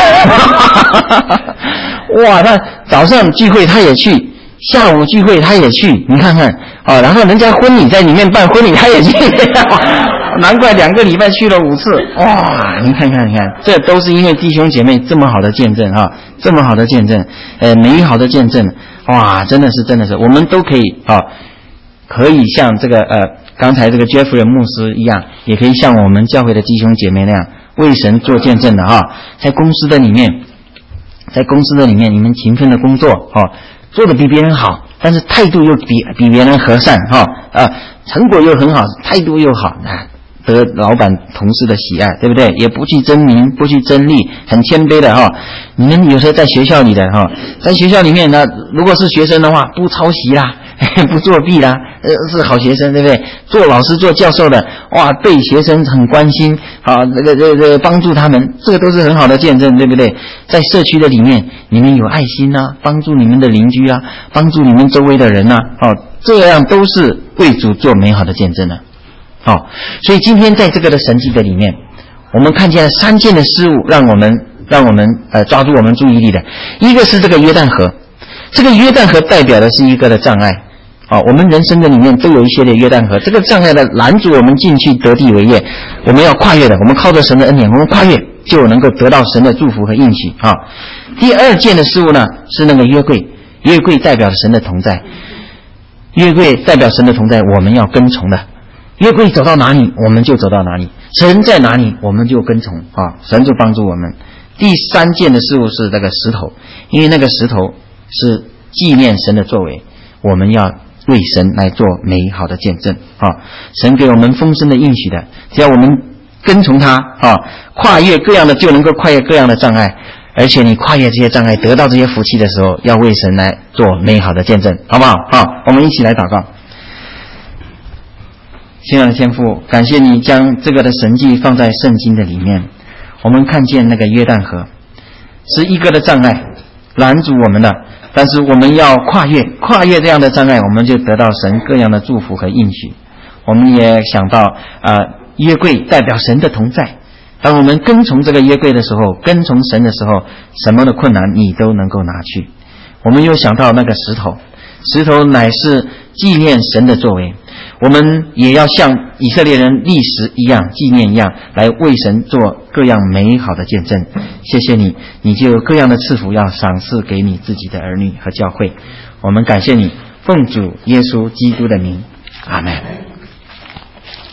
哇，那早上聚会他也去。下午聚会他也去，你看看啊，然后人家婚礼在里面办婚礼他也去，难怪两个礼拜去了五次，哇！你看看，你看，这都是因为弟兄姐妹这么好的见证啊，这么好的见证，呃，美好的见证，哇，真的是，真的是，我们都可以啊，可以像这个呃刚才这个 Jeffrey 牧师一样，也可以像我们教会的弟兄姐妹那样为神做见证的啊，在公司的里面，在公司的里面，你们勤奋的工作啊。做的比别人好，但是态度又比比别人和善哈啊，成果又很好，态度又好啊， 得老板同事的喜爱，对不对？也不去争名，不去争利，很谦卑的哈。你们有时候在学校里的哈，在学校里面呢，如果是学生的话，不抄袭啦，不作弊啦，呃，是好学生，对不对？做老师、做教授的，哇，对学生很关心，啊，这个、这个、帮助他们，这个都是很好的见证，对不对？在社区的里面，你们有爱心啊，帮助你们的邻居啊，帮助你们周围的人啊，哦，这样都是为主做美好的见证的。好、哦，所以今天在这个的神迹的里面，我们看见了三件的事物，让我们让我们呃抓住我们注意力的。一个是这个约旦河，这个约旦河代表的是一个的障碍。哦，我们人生的里面都有一些的约旦河，这个障碍的拦阻我们进去得地为业，我们要跨越的，我们靠着神的恩典，我们跨越就能够得到神的祝福和应许啊。第二件的事物呢是那个约柜，约柜代表神的同在，约柜代表神的同在，我们要跟从的。约柜走到哪里，我们就走到哪里；神在哪里，我们就跟从啊，神就帮助我们。第三件的事物是那个石头，因为那个石头是纪念神的作为，我们要为神来做美好的见证啊！神给我们丰盛的应许的，只要我们跟从他啊，跨越各样的就能够跨越各样的障碍，而且你跨越这些障碍，得到这些福气的时候，要为神来做美好的见证，好不好？好，我们一起来祷告。亲爱的天父，感谢你将这个的神迹放在圣经的里面。我们看见那个约旦河是一个的障碍，拦阻我们的，但是我们要跨越跨越这样的障碍，我们就得到神各样的祝福和应许。我们也想到呃，约柜代表神的同在，当我们跟从这个约柜的时候，跟从神的时候，什么的困难你都能够拿去。我们又想到那个石头，石头乃是纪念神的作为，我们也要像以色列人历史一样，纪念一样，来为神做各样美好的见证。谢谢你，你就有各样的赐福要赏赐给你自己的儿女和教会。我们感谢你，奉主耶稣基督的名，阿们。